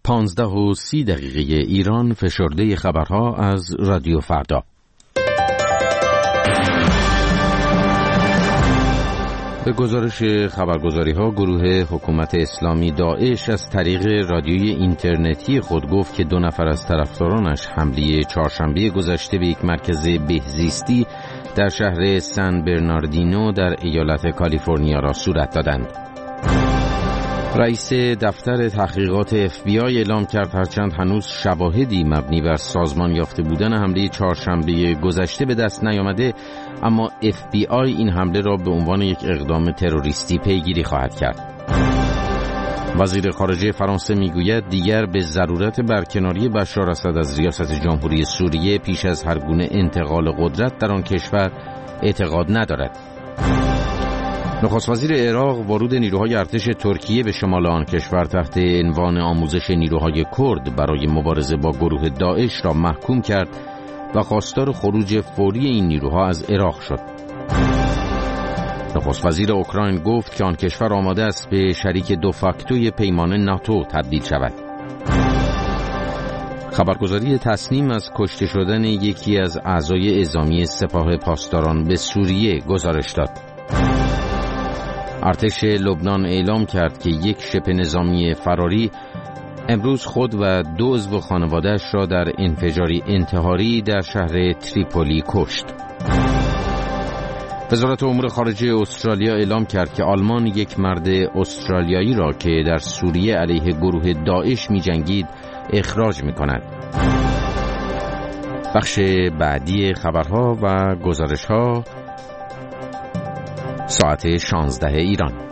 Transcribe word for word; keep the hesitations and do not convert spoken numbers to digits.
پانزده و سی دقیقه ایران، فشرده خبرها از رادیو فردا. به گزارش خبرگزاری ها، گروه حکومت اسلامی داعش از طریق رادیوی اینترنتی خود گفت که دو نفر از طرفدارانش حمله چهارشنبه گذشته به یک مرکز بهزیستی در شهر سن برناردینو در ایالت کالیفرنیا را صورت دادند. رئیس دفتر تحقیقات اف بی آی اعلام کرد هرچند هنوز شواهدی مبنی بر سازمان یافته بودن حمله چهارشنبه گذشته به دست نیامده، اما اف بی آی این حمله را به عنوان یک اقدام تروریستی پیگیری خواهد کرد. وزیر خارجه فرانسه میگوید دیگر به ضرورت برکناری بشار اسد از ریاست جمهوری سوریه پیش از هر گونه انتقال قدرت در آن کشور اعتقاد ندارد. نخست وزیر عراق ورود نیروهای ارتش ترکیه به شمال آن کشور تحت عنوان آموزش نیروهای کرد برای مبارزه با گروه داعش را محکوم کرد و خواستار خروج فوری این نیروها از عراق شد. نخست وزیر اوکراین گفت که آن کشور آماده است به شریک دو فاکتوی پیمان ناتو تبدیل شود. خبرگزاری تسنیم از کشته شدن یکی از اعضای اعزامی سپاه پاسداران به سوریه گزارش داد. ارتش لبنان اعلام کرد که یک شبه نظامی فراری امروز خود و دو عضو خانواده‌اش را در انفجاری انتحاری در شهر تریپولی کشت. وزارت امور خارجه استرالیا اعلام کرد که آلمان یک مرد استرالیایی را که در سوریه علیه گروه داعش می‌جنگید اخراج می‌کند. بخش بعدی خبرها و گزارش‌ها ساعت شانزده ایران.